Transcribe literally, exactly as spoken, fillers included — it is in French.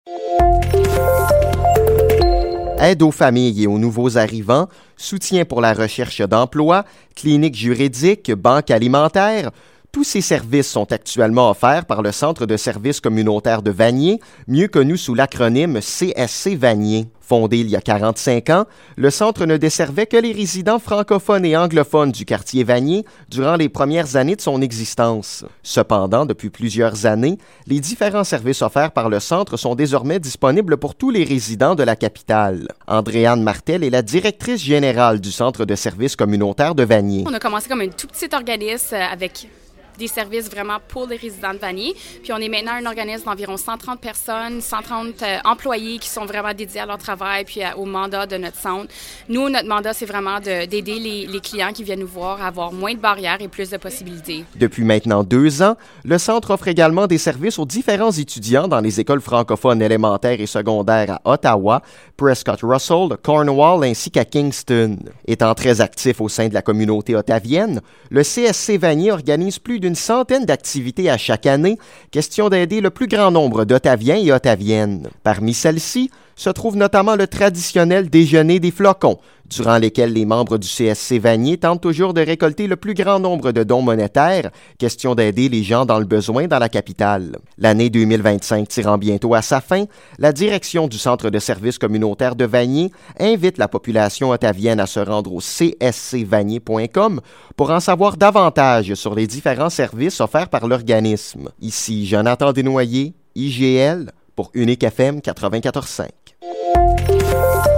Aide aux familles et aux nouveaux arrivants, soutien pour la recherche d'emploi, clinique juridique, banque alimentaire. Tous ces services sont actuellement offerts par le Centre de services communautaires de Vanier, mieux connu sous l'acronyme C S C Vanier. Fondé il y a quarante-cinq ans, le centre ne desservait que les résidents francophones et anglophones du quartier Vanier durant les premières années de son existence. Cependant, depuis plusieurs années, les différents services offerts par le centre sont désormais disponibles pour tous les résidents de la capitale. Andréane Martel est la directrice générale du Centre de services communautaires de Vanier. On a commencé comme un tout petit organisme avec des services vraiment pour les résidents de Vanier. Puis on est maintenant un organisme d'environ cent trente personnes, cent trente euh, employés qui sont vraiment dédiés à leur travail puis à, au mandat de notre centre. Nous, notre mandat, c'est vraiment de, d'aider les, les clients qui viennent nous voir à avoir moins de barrières et plus de possibilités. Depuis maintenant deux ans, le centre offre également des services aux différents étudiants dans les écoles francophones élémentaires et secondaires à Ottawa, Prescott Russell, Cornwall ainsi qu'à Kingston. Étant très actif au sein de la communauté ottavienne, le C S C Vanier organise plus d'une centaine d'activités à chaque année, question d'aider le plus grand nombre d'Ottaviens et Ottaviennes. Parmi celles-ci se trouve notamment le traditionnel déjeuner des flocons, durant lesquels les membres du C S C Vanier tentent toujours de récolter le plus grand nombre de dons monétaires, question d'aider les gens dans le besoin dans la capitale. L'année deux mille vingt-cinq tirant bientôt à sa fin, la direction du Centre de services communautaires de Vanier invite la population ottavienne à se rendre au c s c vanier point com pour en savoir davantage sur les différents services offerts par l'organisme. Ici Jonathan Desnoyers, I G L, pour Unique F M quatre-vingt-quatorze cinq.